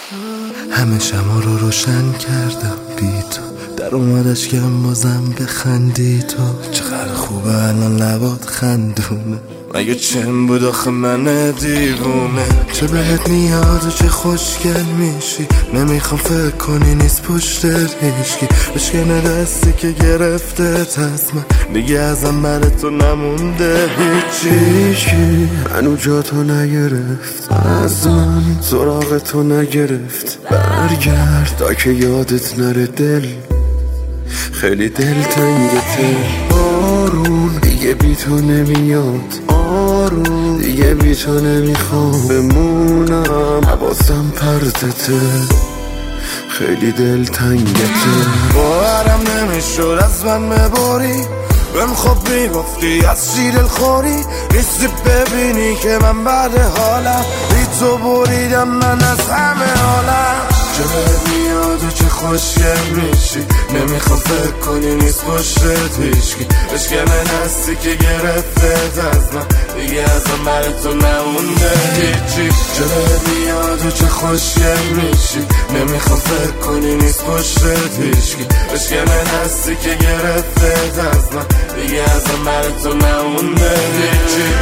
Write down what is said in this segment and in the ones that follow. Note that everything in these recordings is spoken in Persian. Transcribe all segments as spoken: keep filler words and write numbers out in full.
همه شما رو روشن کردم بی تو، در اومدش کم بازم بخندی تو. چقدر خوبه الان لبات خندونه، مگه چم بود آخه من دیوونه. چه بهت میاد و چه خوشگل میشی، نمیخوام فکر کنی نیست پشتت هیچکی. بشکنه دستی که گرفته از من، دیگه ازم بر تو نمونده هیچی. هیچی منو جا تو نگرفت، از من سراغ تو نگرفت. برگرد تا که یادت نره دل، خیلی دل تنگته. آروم دیگه بی تو نمیاد، آروم دیگه بی تو نمیخوام بمونم. حواسم پرتته، خیلی دل تنگته. باورم نمیشد از من مباری، بهم خب میگفتی از چی دل خوری. نیستی ببینی که من بعد حالم، بی تو بریدم من از همه حالم. چه میاد و چه خوشگل میشی، نمیخوام فکر کنی نیست پشتت هیچکی. بشکنه دستی که گرفته از من، دیگه ازم بر تو نمونده هیچی. چه میاد و چه خوشگل میشی، نمیخوام فکر کنی نیست پشتت هیچکی. بشکنه دستی که گرفته از من، دیگه ازم بر تو نمونده هیچی.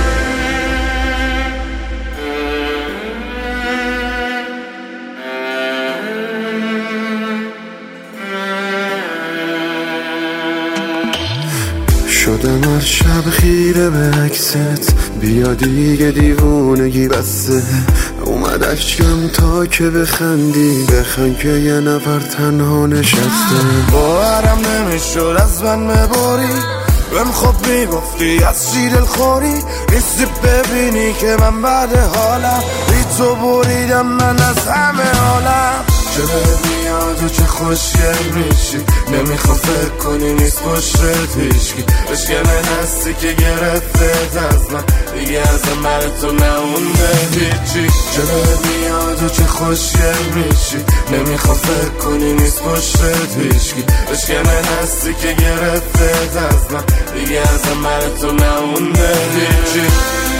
شدم از شب خیره به عکست، بیا دیگه دیوونگی بسته. اومد اشکم تا که بخندی، بخند که یه نفر تنها نشسته. باورم نمیشد از من مباری، بهم خب میگفتی از چی دل خوری. نیستی ببینی که من بعد حالم، بی تو بریدم من از همه حالم. چه میاد و چه خوشگل میشی، نمیخوام فکر کنی نیست پشتت هیچکی. بشکنه دستی که گرفته از من، دیگه ازم بر تو نمونده هیچی. چه میاد و چه خوشگل میشی، نمیخوام فکر کنی نیست پشتت هیچکی. بشکنه دستی که گرفته از من، دیگه ازم بر تو نمونده هیچی.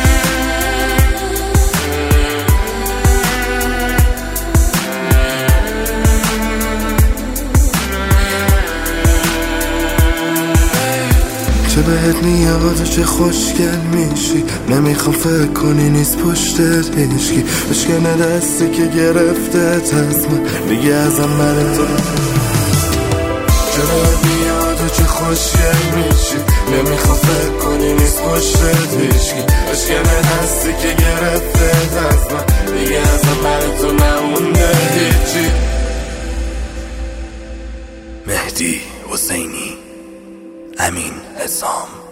چه بهت میاد و چه خوشگل میشی، نمیخوام فکر کنی نیست پشتت هیچکی. بشکنه دستی که گرفته از من، دیگه ازم بر تو. چه بهت میاد و چه خوشگل میشی، نمیخوام فکر کنی نیست پشتت هیچکی. بشکنه دستی که گرفته از من، دیگه ازم بر تو نمونده هیچی. مهدی حسینی، امین حسام.